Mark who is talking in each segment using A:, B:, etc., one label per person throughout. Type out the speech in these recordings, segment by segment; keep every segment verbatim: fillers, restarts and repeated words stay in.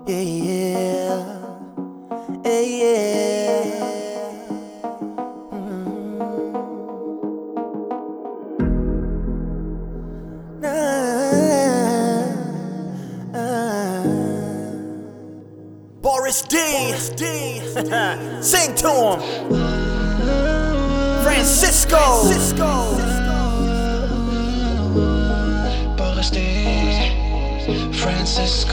A: Yeah, yeah, yeah, yeah. Mm. Nah, nah. Boris D, Boris D. Sing to him. Francisco. Francisco.
B: Boris D, Francisco.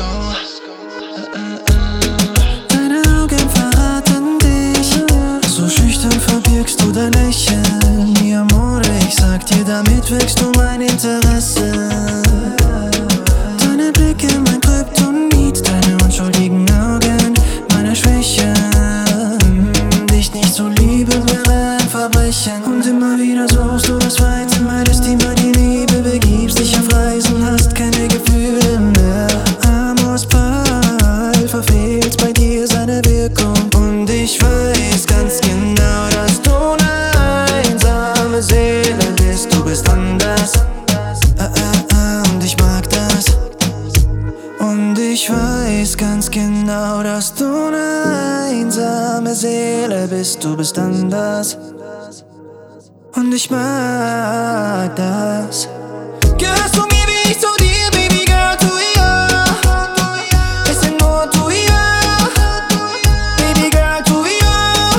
C: Deine Augen verraten dich, so schüchtern verbirgst du dein Lächeln. Mi amore, ich sag dir, damit wächst du mein Interesse. Deine Blicke, mein Kryptonit, deine unschuldigen Augen, meine Schwäche. Dich nicht zu lieben wäre ein Verbrechen. Und immer wieder suchst du das Weite, meidest immer die Liebe, begibst dich auf Reisen, hast keine Gefühle mehr. Amors Pfeil verfehlt bei dir seine Wirkung. Und ich weiß ganz genau, dass du eine einsame Seele bist. Du bist anders, ah, ah, ah, und ich mag das. Und ich weiß ganz genau, dass du eine einsame Seele bist. Du bist anders, und ich mag das. Gehörst du mir, wie ich zu dir, Baby Girl, tu ja. Es sind nur tu ja. Baby Girl, tu ja.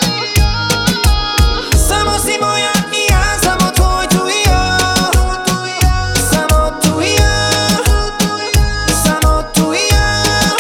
C: Samo si moja i ja, samo tvoj tu ja. Samo tu ja. Samo tu ja.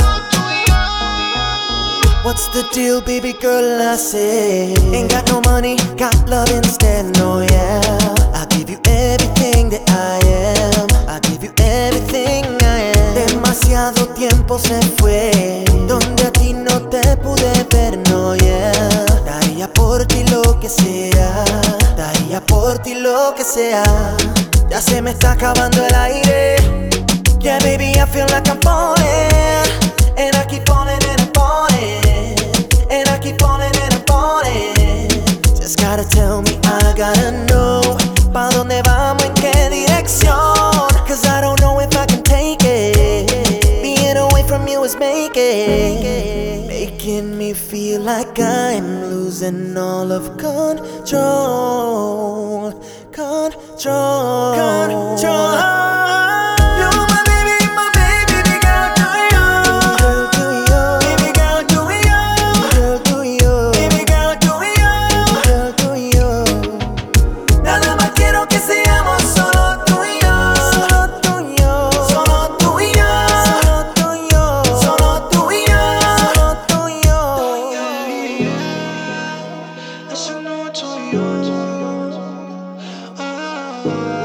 A: What's the deal, baby girl? I said, ain't got no money, got love instead. No, yeah, I'll give you everything that I am. I'll give you everything I am. Demasiado tiempo se fue donde a ti no te pude ver. No, yeah, daría por ti lo que sea. Daría por ti lo que sea. Ya se me está acabando el aire. Yeah, baby, I feel like I'm falling, and I keep falling and I'm falling, and I keep falling and I'm falling. Just gotta tell me, I gotta know, pa' dónde vamos, en qué dirección. Cause I don't know if I can take it. Being away from you is making Making me feel like I'm losing all of control. Control. Control.
B: Eso no es tuyo.